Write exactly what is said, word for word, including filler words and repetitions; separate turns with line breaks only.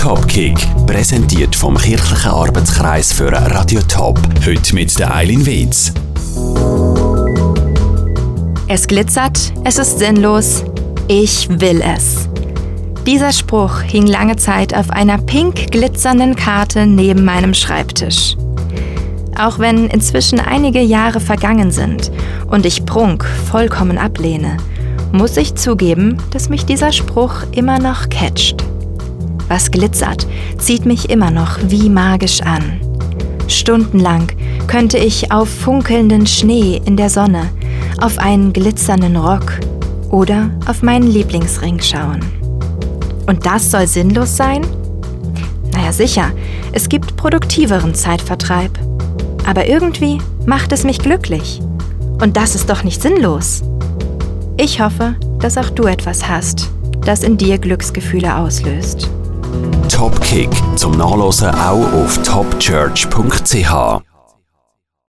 Topkick, präsentiert vom kirchlichen Arbeitskreis für Radio Top. Heute mit der Eileen Wetz.
Es glitzert, es ist sinnlos, ich will es. Dieser Spruch hing lange Zeit auf einer pink glitzernden Karte neben meinem Schreibtisch. Auch wenn inzwischen einige Jahre vergangen sind und ich Prunk vollkommen ablehne, muss ich zugeben, dass mich dieser Spruch immer noch catcht. Was glitzert, zieht mich immer noch wie magisch an. Stundenlang könnte ich auf funkelnden Schnee in der Sonne, auf einen glitzernden Rock oder auf meinen Lieblingsring schauen. Und das soll sinnlos sein? Naja, sicher, es gibt produktiveren Zeitvertreib. Aber irgendwie macht es mich glücklich. Und das ist doch nicht sinnlos. Ich hoffe, dass auch du etwas hast, das in dir Glücksgefühle auslöst.
Topkick zum Nachlesen auch auf top church punkt c h.